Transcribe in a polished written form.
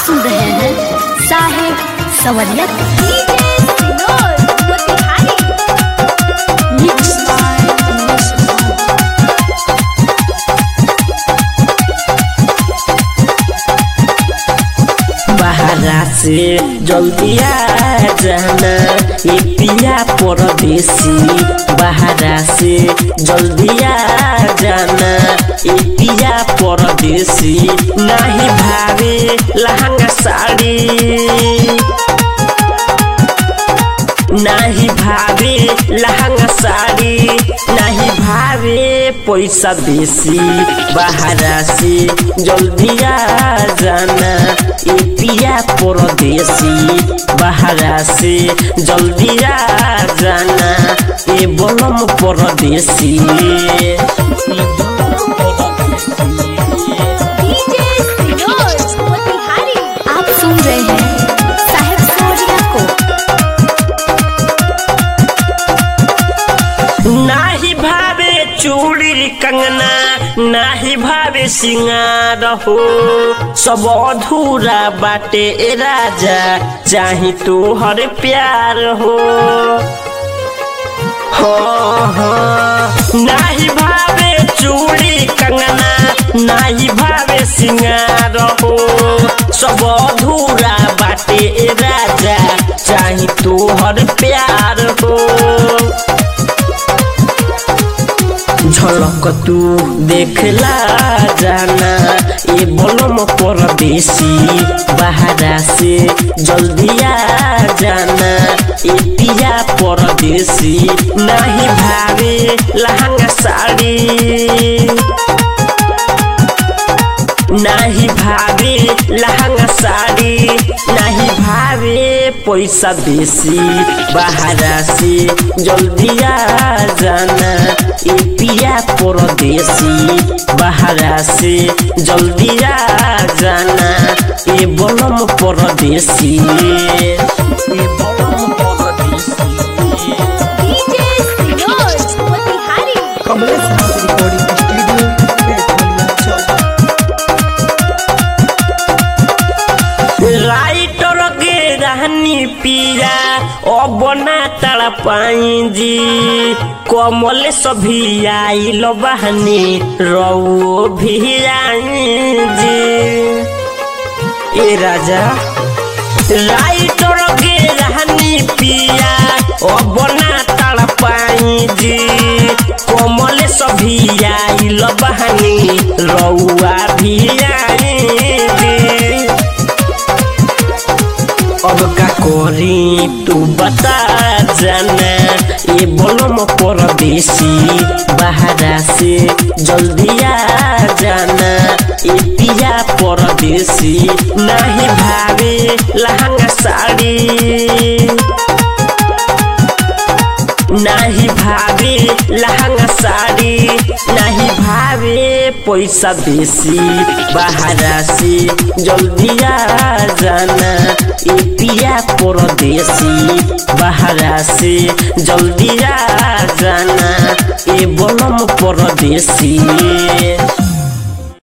सुन रहे हैं साहिब सवरियत बाहरा से जल्दी आ जाना ये पिया परदेसी। बाहरा से जल्दी आ जाना ये पिया परदेसी। नहीं भावे लहंगा साड़ी, नहीं भावे लहंगा साड़ी, नहीं भावे पैसा बेसी। बाहरा से जल्दी आ जाना ये पिया परदेसी। बाहरा से जल्दी आ जाना ये बलम परदेसी। आप सुन रहे हैं साहिब सवरियत को। नाही भावे चूड़ी कंगना, नाही भावे सिंगार हो। सब अधूरा बाटे ए राजा, चाही तोहर प्यार हो। नाही भावे चूड़ी कंगना, नाही भावे सिंगार हो। सब अधूरा बाटे ए राजा, चाही तोहर प्यार हो। झलक तू देखला जाना ये बलम परदेसी। बाहरा से जल्दी आ जाना ये पिया परदेसी। नहीं भावे लहंगा साड़ी, नहीं भावे लहंगा साड़ी, नहीं भावे पैसा बेसी। बाहरा से जल्दी आ जाना ये पिया परदेसी। बाहरा से जल्दी आ जाना ये बलम परदेसी। राइटर के रहनी पिया अब ना तड़ पाई जी। कमल सभी आई लो बहनी रऊ भी आई जी। ए राजा राइटर के रहनी पिया अब ना तड़ पाई जी। कमल सभी आई लो बहनी रउआ भी आई जी। अब का करी तू बता जाना ये बलम परदेसी। बाहरा से जल्दी आ जाना ये पिया परदेसी। नहीं भावे लहंगा साड़ी, नहीं भावे लहंगा साड़ी, नहीं भावे पैसा बेसी। बाहरा से जल्दी आ जाना ये पिया परदेसी। बाहरा से जल्दी आ जाना ये बलम परदेसी।